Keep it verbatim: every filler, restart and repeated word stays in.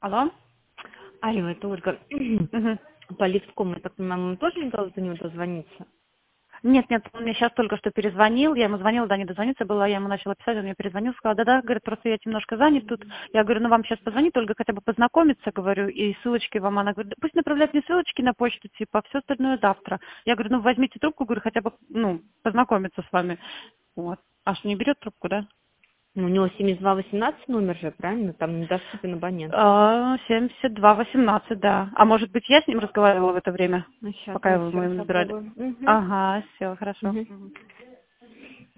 Алло? Алло, это Ольга. Мгм. По лифткому, я так понимаю, вам тоже не удалось до него дозвониться? Нет, нет, он мне сейчас только что перезвонил, я ему звонила, да, не дозвониться было, я ему начала писать, он мне перезвонил, сказал, да-да, говорит, просто я немножко занят тут. Я говорю, ну вам сейчас позвонит, Ольга, хотя бы познакомиться, говорю, и ссылочки вам, она говорит, да пусть направляет мне ссылочки на почту, типа, все остальное завтра. Я говорю, ну возьмите трубку, говорю, хотя бы, ну, познакомиться с вами. Вот. Аж не берет трубку, да? Ну, у него семьдесят два восемнадцать номер же, правильно? Там недоступен абонент. А, семьдесят два восемнадцать, да. А может быть, я с ним разговаривала в это время, Ну, сейчас пока я его еще мы раз набирали? попробую. Угу. Ага, все, хорошо. Угу. Мгм.